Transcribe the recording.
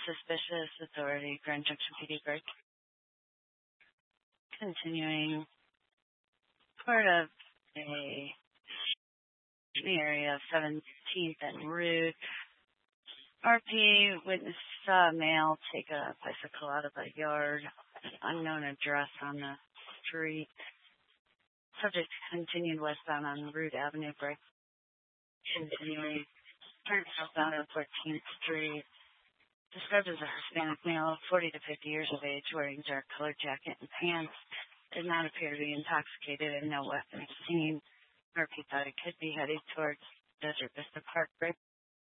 suspicious authority, Grand Junction PD break. Continuing part of the area of 17th and Route. RP witness saw a male take a bicycle out of a yard, unknown address on the street. Subject continued westbound on Route Avenue break. Continuing, turned southbound on 14th Street. Described as a Hispanic male, 40 to 50 years of age, wearing dark colored jacket and pants. Did not appear to be intoxicated and no weapons seen. RP thought it could be heading towards Desert Vista Park break.